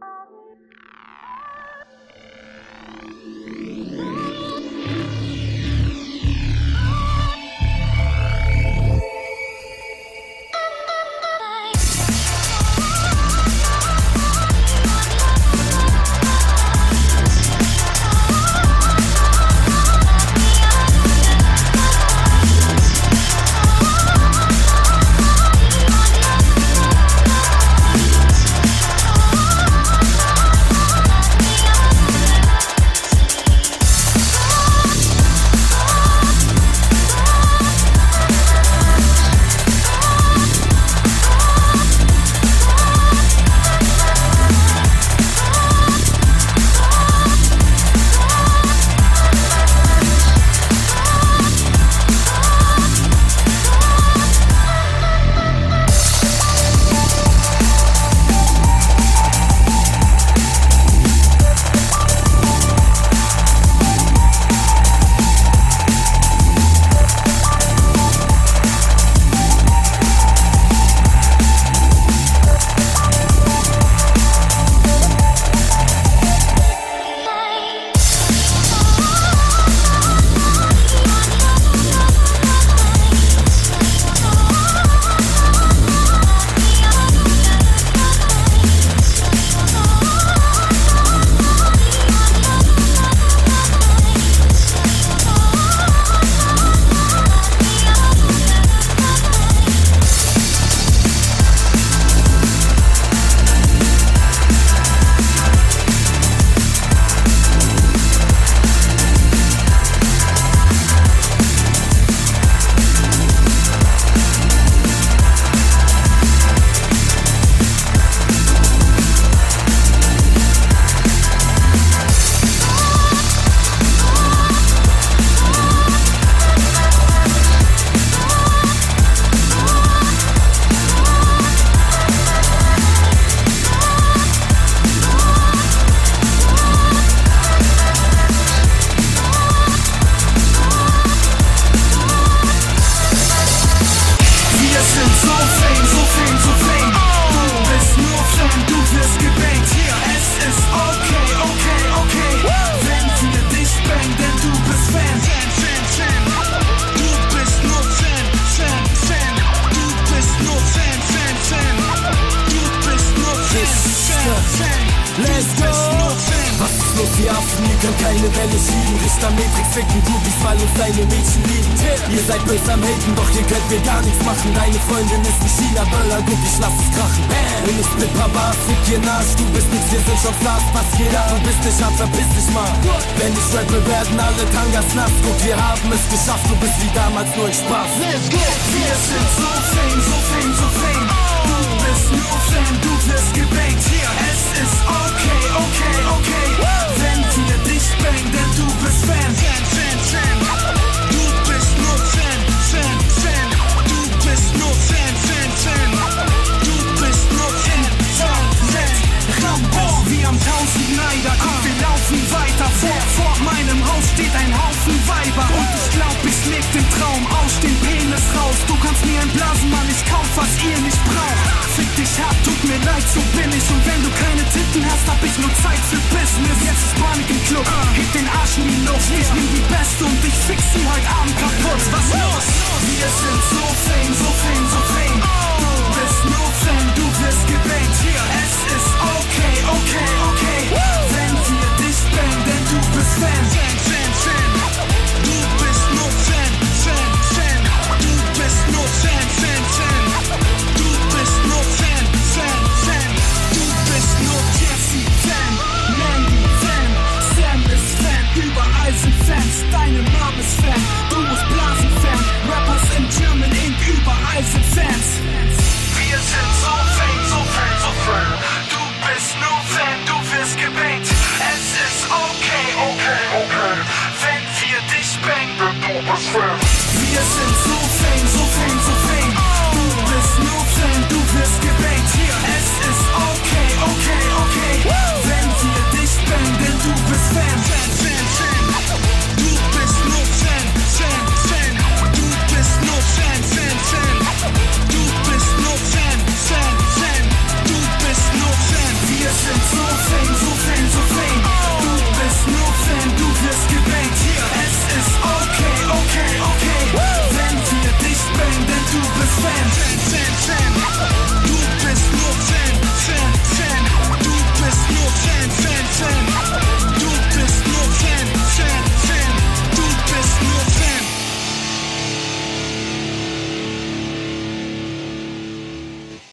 Die Affen, ihr könnt keine Welle schieben. Richter Matrix ficken Groupies, weil uns deine Mädchen lieben. Ihr seid böse am Haten, doch ihr könnt mir gar nichts machen. Deine Freundin ist ein China-Böller, guck, ich lass es krachen. Bin ich mit Papa, fick ihr Arsch. Du bist nix, wir sind schon Stars, pass jeder. Du bist nicht hart, verpiss dich mal. Wenn ich rappe, werden alle Tangas nass. Guck, wir haben es geschafft, du bist wie damals nur ein Spaß. Let's go! Wir sind so fame, so fame, so fame. Du bist nur Fan, du wirst gebankt. Es ist okay, okay, okay. Wenn wir dich bangen, denn du bist Fan. Du bist nur Fan, Fan, Fan. Du bist nur Fan, Fan, Fan. Du bist nur Fan, Rambo, wir haben 1000 Neider. Komm, wir laufen weiter. Vor meinem Haus steht ein Haufen Weiber. Und ich glaub, ich leg den Traum aus dem Penis raus. Du kannst mir einblasen, Mann, ich kauf, was ihr nicht braucht. Fick dich hart, tut mir leid, so bin ich. Und wenn du keine Titten hast, hab ich nur Zeit für Business. Jetzt ist Panik im Club, heb den Arsch in die Luft. Ich nehm die Beste und ich fix sie heute Abend kaputt. Was los? Wir sind so fame, so fame, so fame. Du bist nur Fan, du wirst